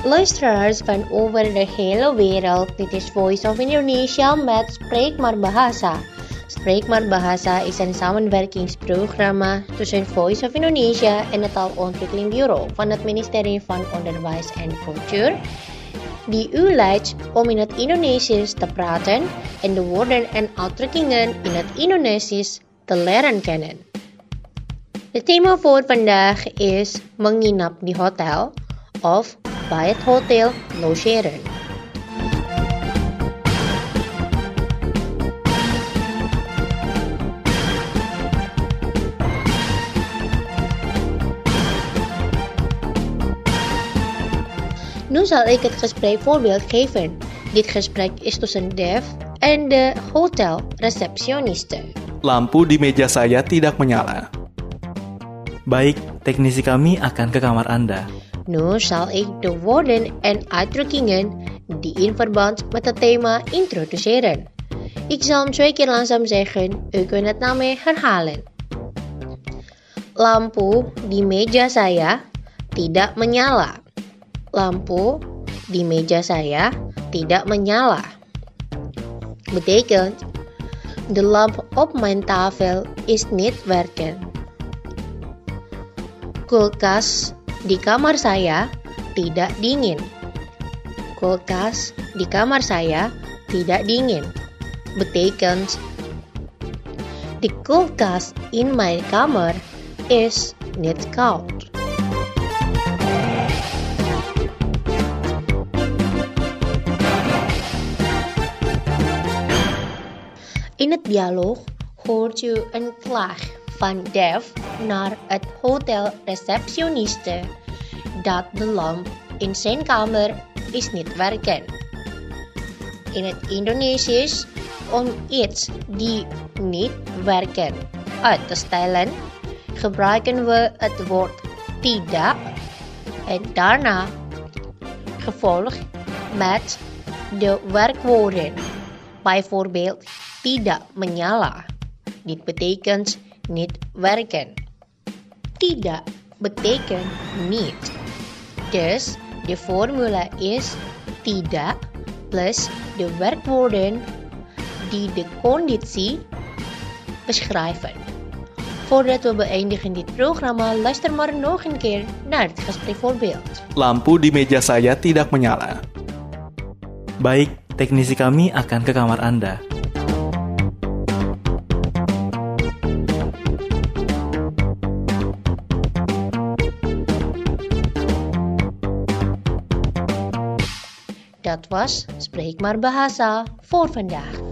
Luisteraars van over de hele wereld, dit is Voice of Indonesia met Spreek maar Bahasa. Spreek maar Bahasa is een samenwerkingsprogramma tussen Voice of Indonesia en het Taalontwikkelingbureau van het ministerie van Onderwijs en Cultuur, die u leidt om in het Indonesisch te praten en de woorden en uitdrukkingen in het Indonesisch te leren kennen. Het thema voor vandaag is menginap di hotel of bij het hotel logeren. Nu zal ik het gesprek voorbeeld geven. Dit gesprek is tussen Dev en de hotelreceptioniste. Lampu di meja saya tidak menyala. Baik, teknisi kami akan ke kamar Anda. Nu zal ik de woorden en uitdrukkingen die in verband met het thema introduceren. Ik zal hem 2 keer langzaam zeggen, u kunt het na mij herhalen. Lampu di meja saya tidak menyala. Lampu di meja saya tidak menyala. Betekent, de lamp op mijn tafel is niet werken. Kulkas di kamar saya tidak dingin. Kulkas di kamar saya tidak dingin. Betekent, de kulkas in mijn kamer is niet koud. In het dialoog hoort u een klaag van Dev naar het hotelreceptioniste dat de lamp in zijn kamer is niet werken. In het Indonesisch, om iets die niet werken uit te stellen, gebruiken we het woord tidak en daarna gevolgd met de werkwoorden. Bijvoorbeeld tidak menyala. Dit betekent niet werken. Tidak betekent niet. Dus de formule is tidak plus de werkwoorden die de conditie beschrijven. Voordat we beëindigen dit programma, luister maar nog een keer naar het gesprekvoorbeeld. Lampu di meja saya tidak menyala. Baik, teknisi kami akan ke kamar Anda. Dat was Spreek maar Bahasa voor vandaag.